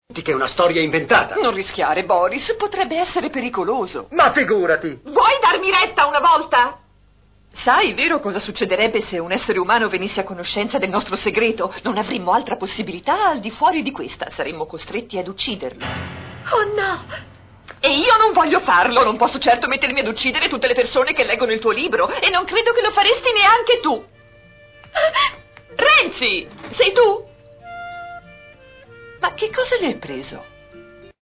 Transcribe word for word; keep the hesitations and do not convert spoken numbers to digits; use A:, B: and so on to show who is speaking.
A: Che è una storia inventata.
B: Non rischiare, Boris, potrebbe essere pericoloso.
A: Ma figurati!
C: Vuoi darmi retta una volta?
B: Sai, vero cosa succederebbe se un essere umano venisse a conoscenza del nostro segreto? Non avremmo altra possibilità al di fuori di questa. Saremmo costretti ad ucciderlo.
C: Oh no!
B: E io non voglio farlo. Non posso certo mettermi ad uccidere tutte le persone che leggono il tuo libro. E non credo che lo faresti neanche tu. Renzi, sei tu? Ma che cosa le hai preso?